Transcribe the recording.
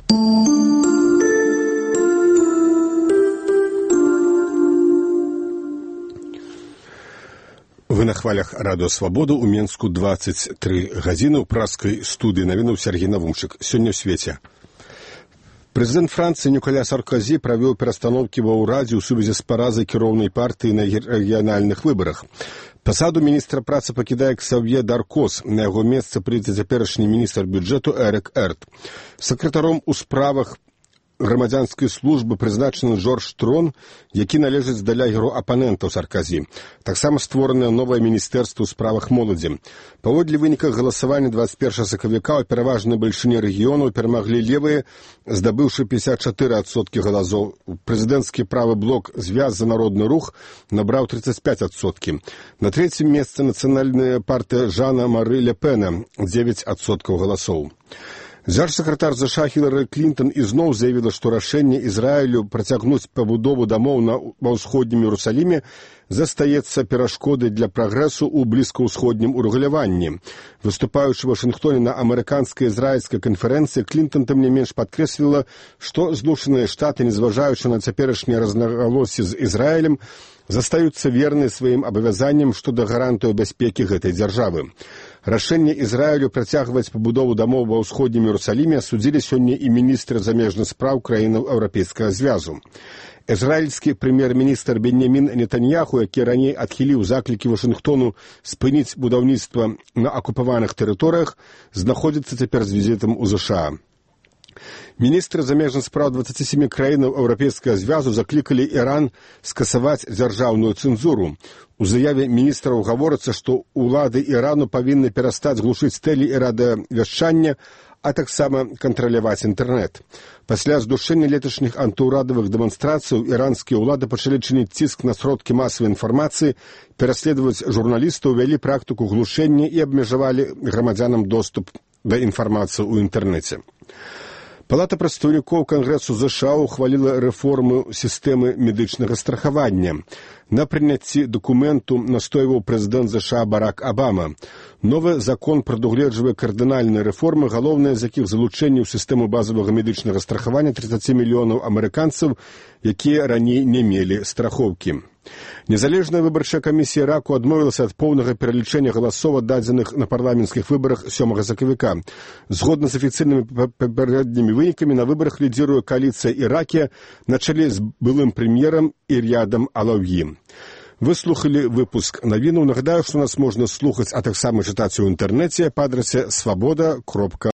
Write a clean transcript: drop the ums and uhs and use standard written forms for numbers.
Вы на хвалях Радио Свобода. У Менску 23 гадзіны. У праскай студыі навінаў Сергей Навумчык. Сёння ў свеце. Прэзідэнт Францыі Ніколя Саркозі правёў перастаноўкі ва ўрадзе ў сувязі з паразай кіроўнай партыі на рэгіянальных выбарах. Пасаду міністра працы пакідае Ксавье Даркос. На яго месца прыйдзе цяперашні міністр бюджэту Эрик Эрт. Сакратаром у справах грамадзянскай службы прызначаны Жорж Трон, які належыць да лягеру апанентаў Саркозі. Таксама створанае новае міністэрства ў справах моладзі. Паводле выніках галасавання 21 сакавіка ў пераважнай бальшыні рэгіёнаў перамаглі левыя, здабыўшы 54% галасоў. Прэзідэнцкі правы блок «Звяз за народны рух» набраў 35%. На трэцім месцы нацыянальная партыя Жана Мары Ле Пена 9% галасоў. Дзяржсакратар ЗША Хілары Клінтон ізноў заявіла, што рашэнне Ізраілю працягнуць пабудову дамоў ва ўсходнім Іерусаліме застаецца перашкодай для прагрэсу ў блізкаўсходнім урэгуляванні. Выступаючы ў Вашынгтоне на амерыканска-ізраільскай канферэнцыі, Клінтон тым не менш падкрэсліла, што Злучаныя Штаты, незважаючы на цяперашнія рознагалоссі з Ізраілем, застаюцца верныя сваім абавязанням што да гарантыю бяспекі гэтай дзяржавы. Рашэнне Ізраілю працягваць пабудову дамоў ва ўсходнім Іерусаліме асудзілі сёння і міністры замежных спраў краінаў Еўрапейскага звязу. Ізраільскі прэм'ер-міністр Беньямін Нетаньяху, які раней адхіліў заклікі Вашынгтону спыніць будаўніцтва на акупаваных тэрыторыях, знаходзіцца цяпер з візітам у ЗША. Міністры замежных спраў 27 краінаў Еўрапейскага звязу заклікалі Іран скасаваць дзяржаўную цэнзуру. У заяве міністраў гаворыцца, што ўлады Ірану павінны перастаць глушыць тэле- і радыёвяшчанне, а таксама кантраляваць інтэрнэт. Пасля здушэння леташніх антыўрадавых дэманстрацыяў іранскія ўлады пачалі чыніць ціск на сродкі масавай інфармацыі, пераследаваць журналістаў, вялі практыку глушэння і абмежавалі грамадзянам доступ да інфармацыі ў інтэрнэце. Палата прадстаўнікоў Кангрэсу ЗША ухваліла рэформу сістэмы медычнага страхавання. На прыняцці дакументу настойваў прэзідэнт ЗША Барак Абама. Новы закон прадугледжвае кардынальныя рэформы, галоўнае з якіх залучэнне ў сістэму базавага медычнага страхавання 30 мільёнаў амерыканцаў, якія раней не мелі страхоўкі. Незалежная выбарчая камісія Іраку адмовілася ад поўнага пералічэння галасоў, аддадзеных на парламенцкіх выбарах 7 сакавіка. Згодна з афіцыйнымі папярэднімі вынікамі, на выбарах лідзіруе кааліцыя Іракія на чале з былым прэм'ерам Ір'ядам Алаўі. Вы слухалі выпуск навінаў. Нагадаю, што нас можна слухаць, а таксама чытаць у інтэрнэце па адрасе свабода.орг.